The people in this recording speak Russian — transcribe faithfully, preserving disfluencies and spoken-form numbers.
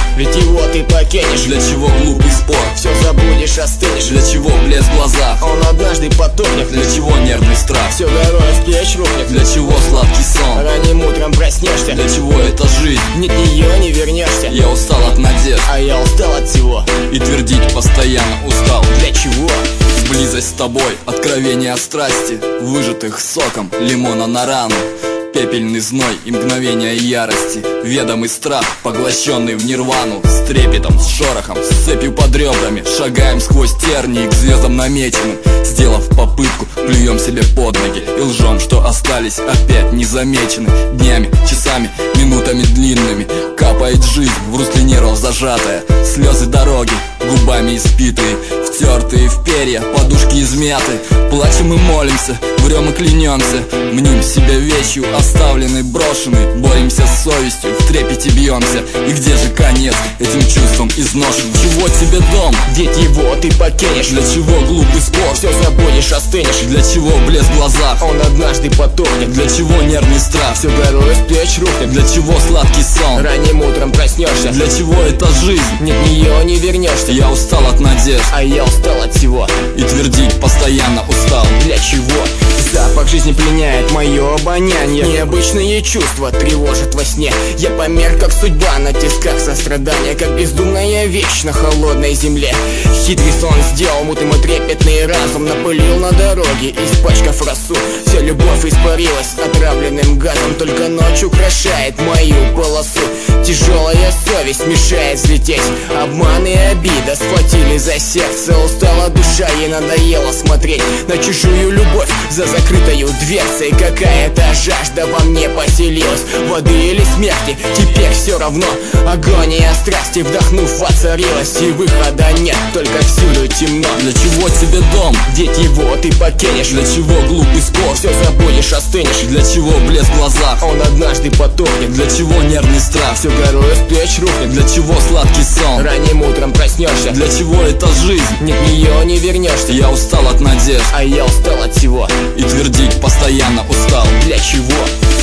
Ведь его ты покинешь. Для чего глупый спор? Все забудешь, остынешь. Для чего блеск в глазах? Он однажды потухнет. Для чего нервный страх? Все горой в плеч рухнет. Для чего сладкий сон? Ранним утром проснешься. Для чего эта жизнь? Нет, нее не вернешься. Я устал от надежд, а я устал от всего. И твердить постоянно устал. Для чего? Близость с тобой, откровение страсти, выжатых соком лимона на рану. Пепельный зной и мгновение ярости, ведомый страх, поглощенный в нирвану. С трепетом, с шорохом, с цепью под ребрами шагаем сквозь тернии к звездам намеченным. Сделав попытку, плюем себе под ноги и лжем, что остались опять незамечены. Днями, часами, минутами длинными капает жизнь в русле нервов зажатая. Слезы дороги, губами испитые, втертые в перья, подушки измяты. Плачем и молимся, врем и клянемся, мним себя вещью, оставленной, брошенной. Боремся с совестью, в трепете бьемся. И где же конец этим чувствам изношенным? Чего тебе дом? Ведь его ты покинешь. Для чего глупый спор? Все забудешь, остынешь. Для чего блеск в глазах? Он однажды потухнет. Для чего нервный страх? Все горой с плеч рухнет. Для чего сладкий сон? Ранним утром проснешься. Для чего эта жизнь? Нет, нее не вернешься. Я устал от надежд, а я устал от всего. И твердить постоянно устал. Для чего? Запах жизни пленяет мое обоняние. Необычные чувства тревожат во сне. Я померк, как судьба на тисках сострадания, как бездумная вещь на холодной земле. Хитрый сон сделал мутным и трепетный разум, напылил на дороге, испачкав росу. Вся любовь испарилась отравленным газом, только ночь украшает мою полосу. Тяжелая совесть мешает взлететь, обман и обида схватили за сердце. Устала душа, ей надоело смотреть на чужую любовь за закрытою дверцей. Какая-то жажда во мне поселилась, воды или смерти, теперь все равно. Агония страсти, вдохнув, воцарилась, и выхода нет, только всюду темно. Для чего тебе дом? Ведь его ты покинешь. Для чего глупый спор? Все забудешь, остынешь. Для чего блеск в глазах? Он однажды потухнет. Для чего нервный страх? Все горой с плеч рухнет. Для чего сладкий сон? Ранним утром проснешься. Для чего эта жизнь? Нет, нее не вернешься. Я устал от надежд, а я устал от всего. И твердить постоянно устал. Для чего?